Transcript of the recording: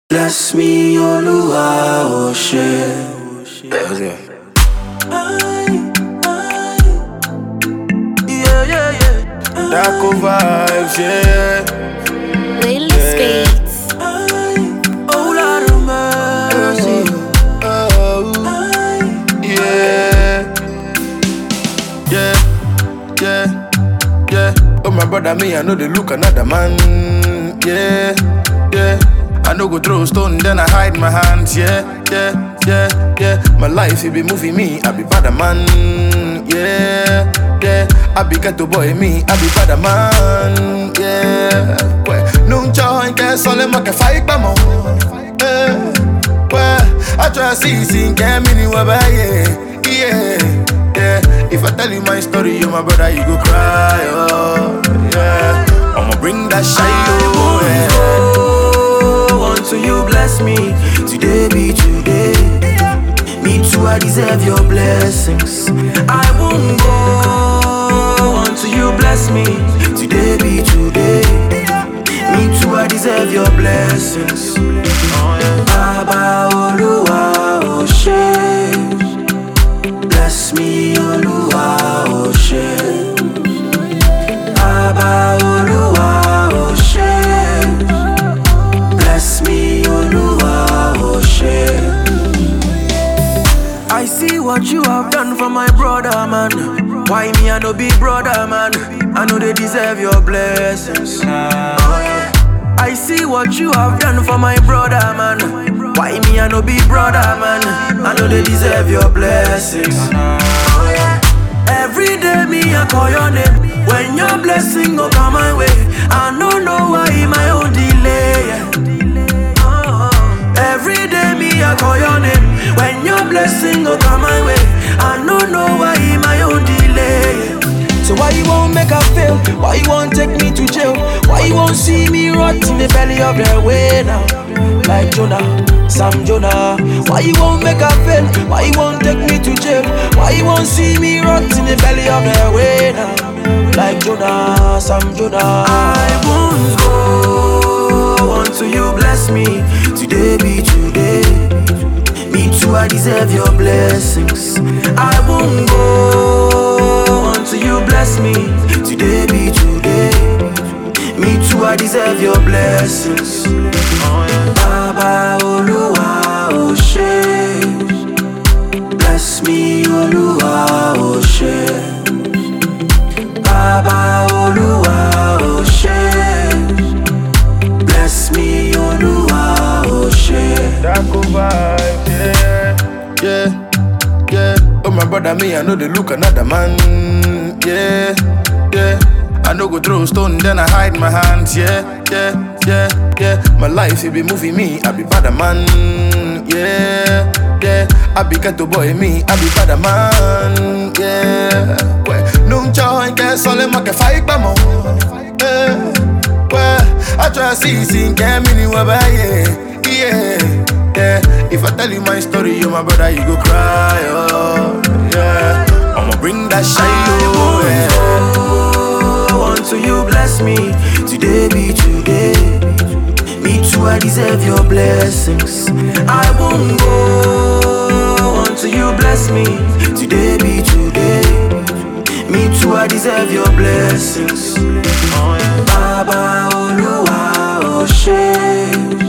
Bless me, Oluwa, oh shit. Darko vibes, yeah. Playlist beats. Oh, Lord of mercy. Yeah. Oh, my brother, me, I know they look another man. Yeah. I no go throw stone, then I hide my hands. Yeah. My life, it be moving me, I be bad man. Yeah. I be ghetto boy, me, I be bad man. Yeah. No joy, guess all them can fight, but more. I try to see, get me anywhere, yeah. If I tell you my story, you my brother, you go cry, oh, yeah. I'ma bring that shine, oh, yeah. Until you bless me, today be today. Me too, I deserve your blessings. I won't go until you bless me, today be today. Me too, I deserve your blessings. Baba Oluwa, oh shit. Bless me, Oluwa, oh shit. Baba Oluwa, oh shit. Bless me, Oluwa, oh shit. I see what you have done for my brother, man. Why me, I no be brother, man? I know they deserve your blessings. I see what you have done for my brother, man. Why me, I no be brother, man? I know they deserve your blessings. Every day me, I call your name. When your blessing go come my way, I don't know why my own delay. Every day me, I call your name. When your blessing go come my way, I don't know why my own delay. So why you won't make a fail? Why you won't take me to jail? Why you won't see me rot in the belly of the way now? Like Jonah, Sam Jonah. Why you won't make a fail? Why you won't take me to jail? Why you won't see me rot in the belly of the way now? Like Jonah, Sam Jonah. I won't go until you bless me. Today be today. Me too, I deserve your blessings. I won't go until you bless me. Today be today. Me too, I deserve your blessings. Baba Oluwa, oh shit. Bless me, Oluwa, oh shit. Baba Oluwa, oh shit. Bless me, Oluwa, oh shit. Darko vibes, yeah. Oh, my brother, me, I know they look another man. Yeah. I no go throw stone, then I hide my hands. Yeah. My life, it be moving me, I be bad man. Yeah. I be ghetto boy, me, I be bad man. Yeah. No joy, guess all them can fight, but more. I try to see, get me anywhere, yeah. If I tell you my story, you my brother, you go cry, oh, yeah. I'ma bring that shine, oh, yeah. Until you bless me, today be today. Me too, I deserve your blessings. I won't go until you bless me, today be today. Me too, I deserve your blessings. Baba Oluwa, oh shit.